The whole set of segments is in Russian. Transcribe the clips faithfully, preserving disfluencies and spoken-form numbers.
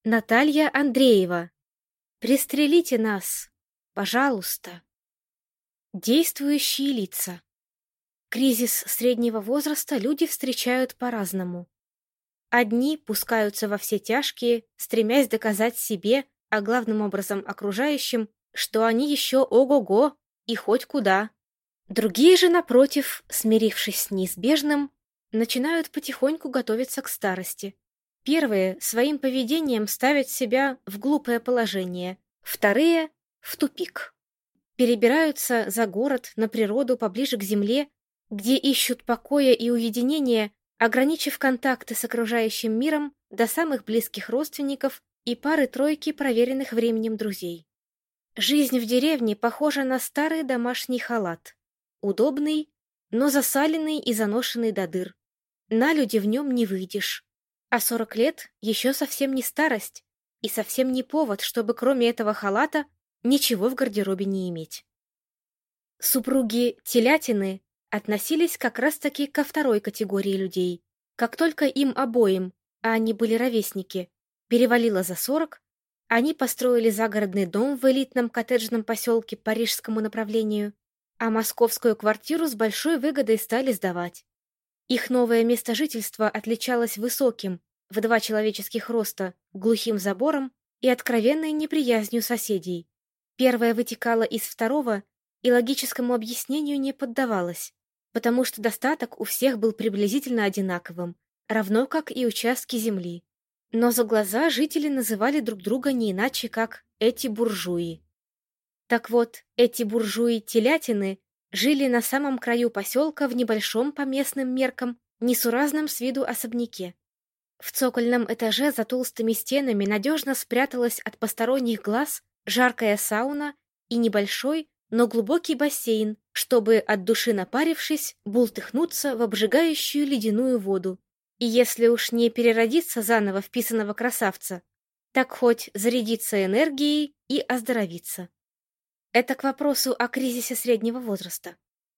Наталья Андреева. Пристрелите нас, пожалуйста. Действующие лица. Кризис среднего возраста люди встречают по-разному. Одни пускаются во все тяжкие, стремясь доказать себе, а главным образом окружающим, что они еще ого-го и хоть куда. Другие же, напротив, смирившись с неизбежным, начинают потихоньку готовиться к старости. Первые своим поведением ставят себя в глупое положение, вторые — в тупик. Перебираются за город, на природу, поближе к земле, где ищут покоя и уединения, ограничив контакты с окружающим миром до самых близких родственников и пары-тройки проверенных временем друзей. Жизнь в деревне похожа на старый домашний халат. Удобный, но засаленный и заношенный до дыр. На люди в нем не выйдешь. А сорок лет еще совсем не старость и совсем не повод, чтобы кроме этого халата ничего в гардеробе не иметь. Супруги Телятины относились как раз-таки ко второй категории людей. Как только им обоим, а они были ровесники, перевалило за сорок, они построили загородный дом в элитном коттеджном поселке по рижскому направлению, а московскую квартиру с большой выгодой стали сдавать. Их новое место жительства отличалось высоким, в два человеческих роста, глухим забором и откровенной неприязнью соседей. Первое вытекало из второго и логическому объяснению не поддавалось, потому что достаток у всех был приблизительно одинаковым, равно как и участки земли. Но за глаза жители называли друг друга не иначе, как «эти буржуи». Так вот, эти буржуи-телятины жили на самом краю поселка в небольшом по местным меркам, несуразном с виду особняке. В цокольном этаже за толстыми стенами надежно спряталась от посторонних глаз жаркая сауна и небольшой, но глубокий бассейн, чтобы, от души напарившись, бултыхнуться в обжигающую ледяную воду. И если уж не переродиться заново в писаного красавца, так хоть зарядиться энергией и оздоровиться. Это к вопросу о кризисе среднего возраста.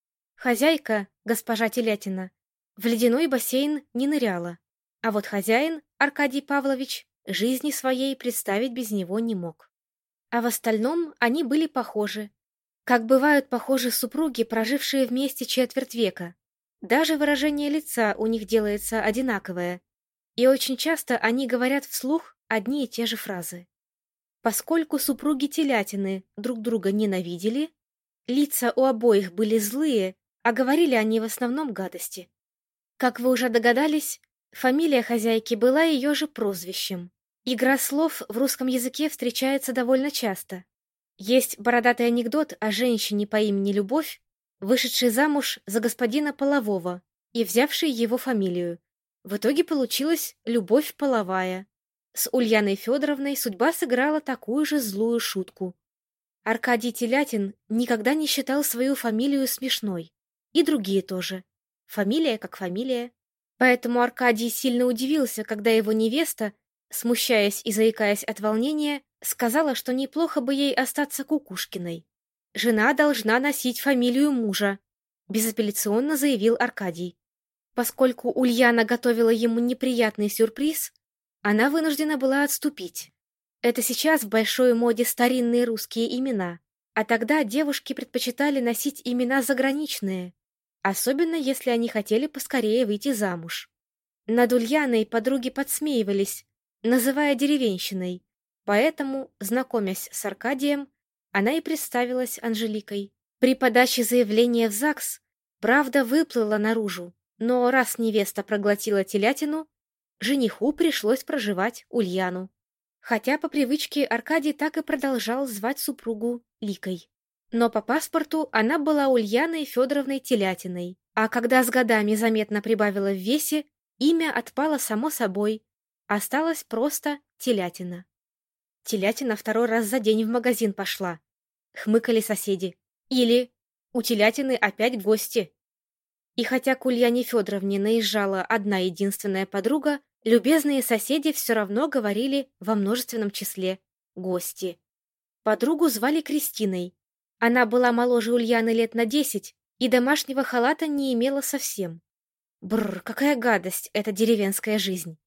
Хозяйка, госпожа Телятина, в ледяной бассейн не ныряла, а вот хозяин, Аркадий Павлович, жизни своей представить без него не мог. А в остальном они были похожи, как бывают похожи супруги, прожившие вместе четверть века. Даже выражение лица у них делается одинаковое, и очень часто они говорят вслух одни и те же фразы. Поскольку супруги Телятины друг друга ненавидели, лица у обоих были злые, а говорили они в основном гадости. Как вы уже догадались, фамилия хозяйки была ее же прозвищем. Игра слов в русском языке встречается довольно часто. Есть бородатый анекдот о женщине по имени Любовь, вышедшей замуж за господина Полового и взявшей его фамилию. В итоге получилась Любовь Половая. С Ульяной Федоровной судьба сыграла такую же злую шутку. Аркадий Телятин никогда не считал свою фамилию смешной. И другие тоже. Фамилия как фамилия. Поэтому Аркадий сильно удивился, когда его невеста, смущаясь и заикаясь от волнения, сказала, что неплохо бы ей остаться Кукушкиной. «Жена должна носить фамилию мужа», — безапелляционно заявил Аркадий. Поскольку Ульяна готовила ему неприятный сюрприз, она вынуждена была отступить. Это сейчас в большой моде старинные русские имена, а тогда девушки предпочитали носить имена заграничные, особенно если они хотели поскорее выйти замуж. Над Ульяной подруги подсмеивались, называя деревенщиной, поэтому, знакомясь с Аркадием, она и представилась Анжеликой. При подаче заявления в ЗАГС правда выплыла наружу, но раз невеста проглотила телятину, жениху пришлось проживать Ульяну. Хотя по привычке Аркадий так и продолжал звать супругу Ликой. Но по паспорту она была Ульяной Федоровной Телятиной, а когда с годами заметно прибавила в весе, имя отпало само собой, осталось просто Телятина. Телятина второй раз за день в магазин пошла. Хмыкали соседи. Или у Телятины опять гости. И хотя к Ульяне Федоровне наезжала одна единственная подруга, любезные соседи все равно говорили во множественном числе «гости». Подругу звали Кристиной. Она была моложе Ульяны лет на десять и домашнего халата не имела совсем. Бррр, какая гадость эта деревенская жизнь.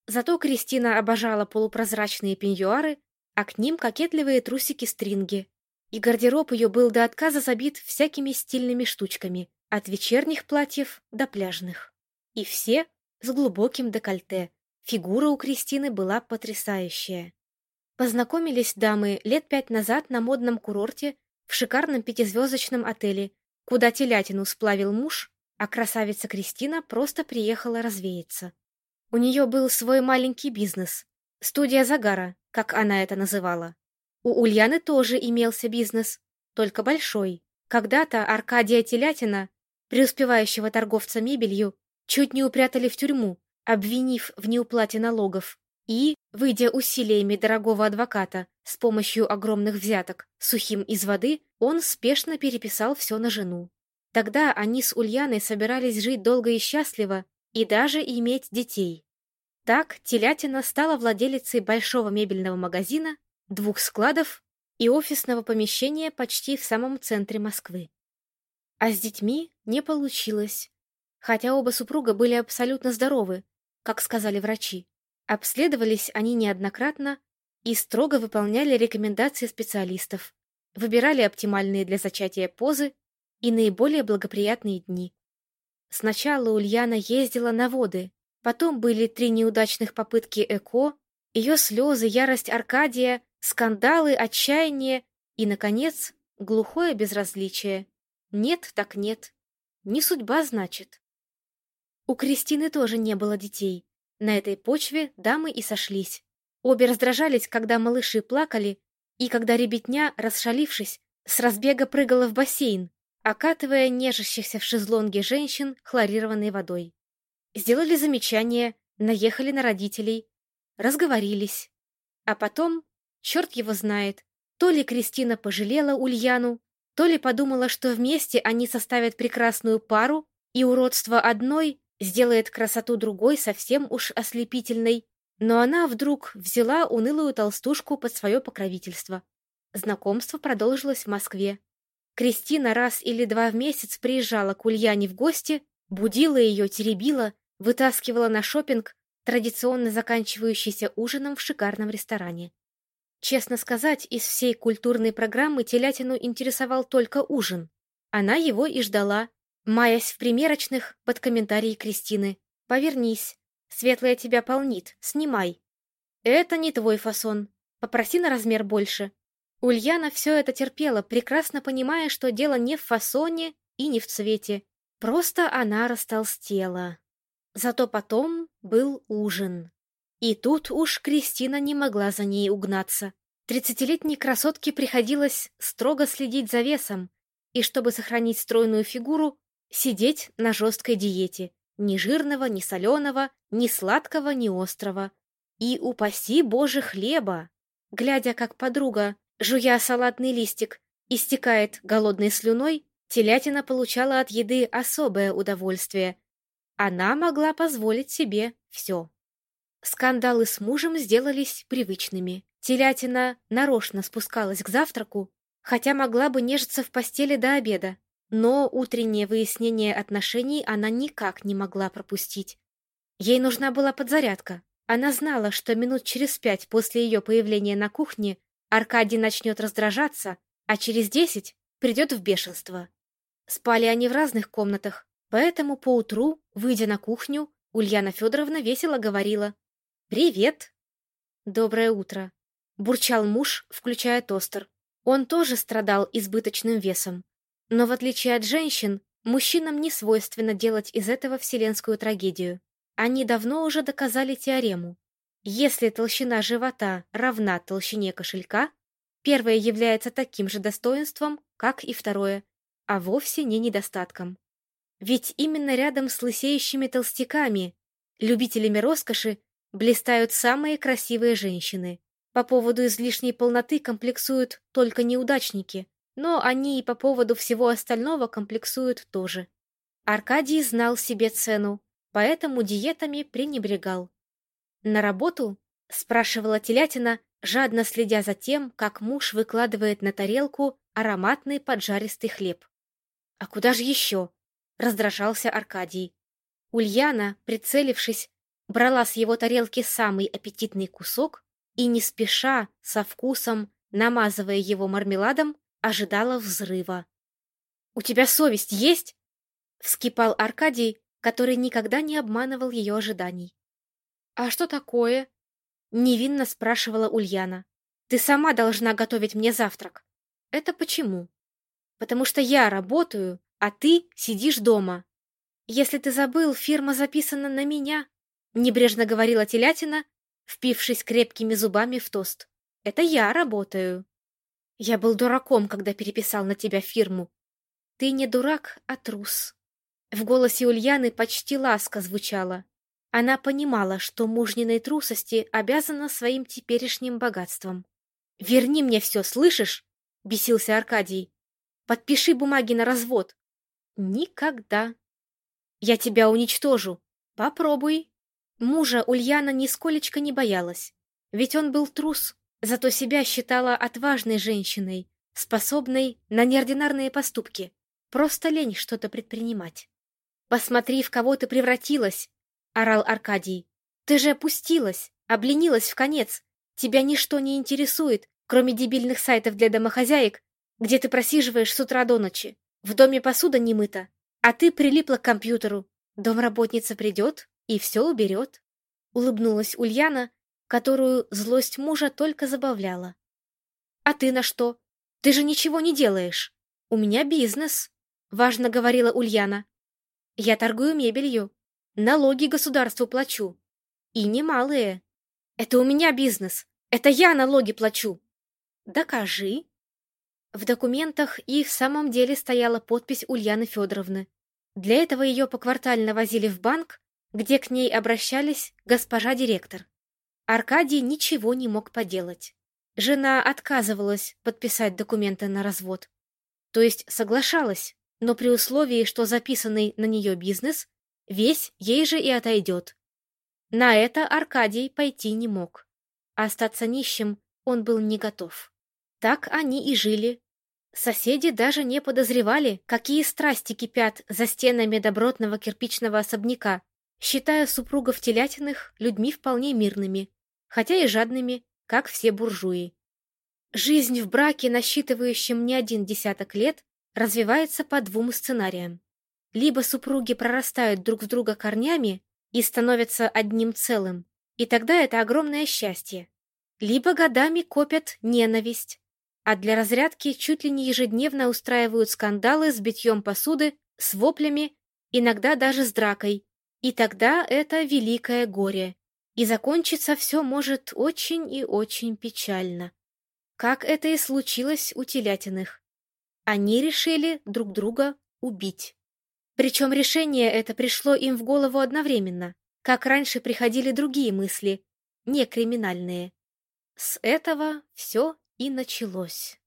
Зато Кристина обожала полупрозрачные пеньюары, а к ним кокетливые трусики-стринги. И гардероб ее был до отказа забит всякими стильными штучками, от вечерних платьев до пляжных. И все с глубоким декольте. Фигура у Кристины была потрясающая. Познакомились дамы лет пять назад на модном курорте в шикарном пятизвездочном отеле, куда телятину сплавил муж, а красавица Кристина просто приехала развеяться. У нее был свой маленький бизнес, студия загара, как она это называла. У Ульяны тоже имелся бизнес, только большой. Когда-то Аркадия Телятина, преуспевающего торговца мебелью, чуть не упрятали в тюрьму, обвинив в неуплате налогов. И, выйдя усилиями дорогого адвоката с помощью огромных взяток, сухим из воды, он спешно переписал все на жену. Тогда они с Ульяной собирались жить долго и счастливо и даже иметь детей. Так Телятина стала владелицей большого мебельного магазина, двух складов и офисного помещения почти в самом центре Москвы. А с детьми не получилось, хотя оба супруга были абсолютно здоровы, как сказали врачи. Обследовались они неоднократно и строго выполняли рекомендации специалистов, выбирали оптимальные для зачатия позы и наиболее благоприятные дни. Сначала Ульяна ездила на воды, потом были три неудачных попытки ЭКО, ее слезы, ярость Аркадия, скандалы, отчаяние и, наконец, глухое безразличие. Нет так нет. Не судьба, значит. У Кристины тоже не было детей. На этой почве дамы и сошлись. Обе раздражались, когда малыши плакали, и когда ребятня, расшалившись, с разбега прыгала в бассейн, окатывая нежащихся в шезлонге женщин хлорированной водой. Сделали замечания, наехали на родителей, разговорились. А потом, черт его знает, то ли Кристина пожалела Ульяну, то ли подумала, что вместе они составят прекрасную пару, и уродство одной сделает красоту другой совсем уж ослепительной, но она вдруг взяла унылую толстушку под свое покровительство. Знакомство продолжилось в Москве. Кристина раз или два в месяц приезжала к Ульяне в гости, будила ее, теребила, вытаскивала на шопинг, традиционно заканчивающийся ужином в шикарном ресторане. Честно сказать, из всей культурной программы Телятину интересовал только ужин. Она его и ждала, маясь в примерочных под комментарии Кристины. «Повернись, светлая тебя полнит, снимай». «Это не твой фасон, попроси на размер больше». Ульяна все это терпела, прекрасно понимая, что дело не в фасоне и не в цвете. Просто она растолстела. Зато потом был ужин. И тут уж Кристина не могла за ней угнаться. Тридцатилетней красотке приходилось строго следить за весом, и чтобы сохранить стройную фигуру, сидеть на жесткой диете. Ни жирного, ни соленого, ни сладкого, ни острого. И упаси Боже хлеба! Глядя, как подруга, жуя салатный листик, истекает голодной слюной, Телятина получала от еды особое удовольствие. Она могла позволить себе все. Скандалы с мужем сделались привычными. Телятина нарочно спускалась к завтраку, хотя могла бы нежиться в постели до обеда, но утреннее выяснение отношений она никак не могла пропустить. Ей нужна была подзарядка. Она знала, что минут через пять после ее появления на кухне Аркадий начнет раздражаться, а через десять придет в бешенство. Спали они в разных комнатах, поэтому поутру, выйдя на кухню, Ульяна Федоровна весело говорила: «Привет!» «Доброе утро!» — бурчал муж, включая тостер. Он тоже страдал избыточным весом. Но в отличие от женщин, мужчинам не свойственно делать из этого вселенскую трагедию. Они давно уже доказали теорему. Если толщина живота равна толщине кошелька, первое является таким же достоинством, как и второе, а вовсе не недостатком. Ведь именно рядом с лысеющими толстяками, любителями роскоши, блистают самые красивые женщины. По поводу излишней полноты комплексуют только неудачники, но они и по поводу всего остального комплексуют тоже. Аркадий знал себе цену, поэтому диетами пренебрегал. «На работу?» — спрашивала Телятина, жадно следя за тем, как муж выкладывает на тарелку ароматный поджаристый хлеб. «А куда же еще?» — раздражался Аркадий. Ульяна, прицелившись, брала с его тарелки самый аппетитный кусок и не спеша, со вкусом, намазывая его мармеладом, ожидала взрыва. «У тебя совесть есть?» — вскипал Аркадий, который никогда не обманывал ее ожиданий. «А что такое?» — невинно спрашивала Ульяна. «Ты сама должна готовить мне завтрак». «Это почему?» «Потому что я работаю, а ты сидишь дома. Если ты забыл, фирма записана на меня», — небрежно говорила телятина, впившись крепкими зубами в тост. «Это я работаю. Я был дураком, когда переписал на тебя фирму». «Ты не дурак, а трус». В голосе Ульяны почти ласка звучала. Она понимала, что мужниной трусости обязана своим теперешним богатством. «Верни мне все, слышишь?» — бесился Аркадий. «Подпиши бумаги на развод». «Никогда». «Я тебя уничтожу. Попробуй». Мужа Ульяна нисколечко не боялась, ведь он был трус, зато себя считала отважной женщиной, способной на неординарные поступки. Просто лень что-то предпринимать. «Посмотри, в кого ты превратилась!» — орал Аркадий. «Ты же опустилась, обленилась в конец. Тебя ничто не интересует, кроме дебильных сайтов для домохозяек, где ты просиживаешь с утра до ночи. В доме посуда не мыта, а ты прилипла к компьютеру. Домработница придет и все уберет». Улыбнулась Ульяна, которую злость мужа только забавляла. «А ты на что? Ты же ничего не делаешь. У меня бизнес», — важно говорила Ульяна. «Я торгую мебелью, налоги государству плачу. И немалые. Это у меня бизнес, это я налоги плачу». «Докажи». В документах и в самом деле стояла подпись Ульяны Федоровны. Для этого ее поквартально возили в банк, где к ней обращались госпожа директор. Аркадий ничего не мог поделать. Жена отказывалась подписать документы на развод. То есть соглашалась, но при условии, что записанный на нее бизнес весь ей же и отойдет. На это Аркадий пойти не мог. Остаться нищим он был не готов. Так они и жили. Соседи даже не подозревали, какие страсти кипят за стенами добротного кирпичного особняка, считая супругов Телятиных людьми вполне мирными, хотя и жадными, как все буржуи. Жизнь в браке, насчитывающем не один десяток лет, развивается по двум сценариям. Либо супруги прорастают друг в друга корнями и становятся одним целым, и тогда это огромное счастье. Либо годами копят ненависть, а для разрядки чуть ли не ежедневно устраивают скандалы с битьем посуды, с воплями, иногда даже с дракой. И тогда это великое горе. И закончиться все может очень и очень печально. Как это и случилось у Телятиных. Они решили друг друга убить. Причем решение это пришло им в голову одновременно, как раньше приходили другие мысли, не криминальные. С этого все и началось.